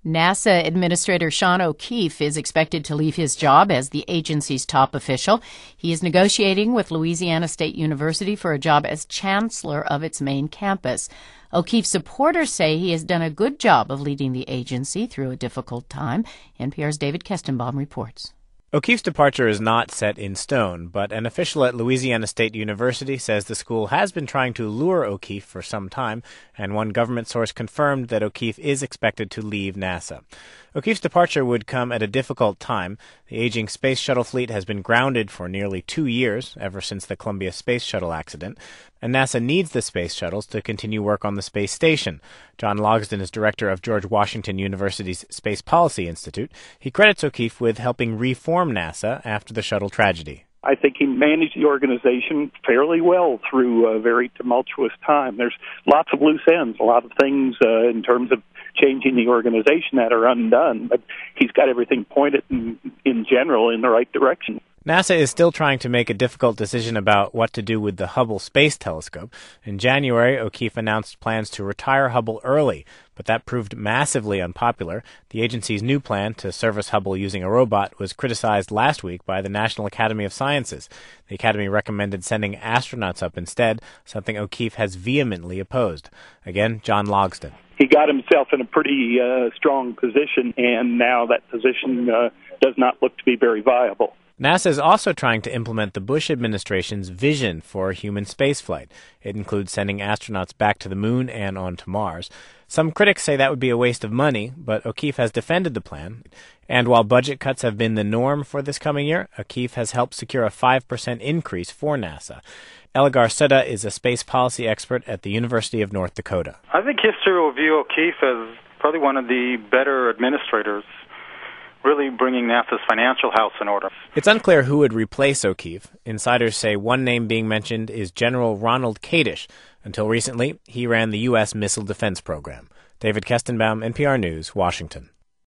NASA Administrator Sean O'Keefe is expected to leave his job as the agency's top official. He is negotiating with Louisiana State University for a job as chancellor of its main campus. O'Keefe's supporters say he has done a good job of leading the agency through a difficult time. NPR's David Kestenbaum reports. O'Keefe's departure is not set in stone, but an official at Louisiana State University says the school has been trying to lure O'Keefe for some time, and one government source confirmed that O'Keefe is expected to leave NASA. O'Keefe's departure would come at a difficult time. The aging space shuttle fleet has been grounded for nearly 2 years, ever since the Columbia Space Shuttle accident, and NASA needs the space shuttles to continue work on the space station. John Logsdon is director of George Washington University's Space Policy Institute. He credits O'Keefe with helping reform NASA after the shuttle tragedy. I think he managed the organization fairly well through a very tumultuous time. There's lots of loose ends, a lot of things in terms of changing the organization that are undone, but he's got everything pointed in general in the right direction. NASA is still trying to make a difficult decision about what to do with the Hubble Space Telescope. In January, O'Keefe announced plans to retire Hubble early, but that proved massively unpopular. The agency's new plan to service Hubble using a robot was criticized last week by the National Academy of Sciences. The Academy recommended sending astronauts up instead, something O'Keefe has vehemently opposed. Again, John Logsdon. He got himself in a pretty strong position, and now that position does not look to be very viable. NASA is also trying to implement the Bush administration's vision for human spaceflight. It includes sending astronauts back to the moon and on to Mars. Some critics say that would be a waste of money, but O'Keefe has defended the plan. And while budget cuts have been the norm for this coming year, O'Keefe has helped secure a 5% increase for NASA. Eligar Sutta is a space policy expert at the University of North Dakota. I think history will view O'Keefe as probably one of the better administrators, really bringing NASA's financial house in order. It's unclear who would replace O'Keefe. Insiders say one name being mentioned is General Ronald Kadish. Until recently, he ran the U.S. Missile Defense Program. David Kestenbaum, NPR News, Washington.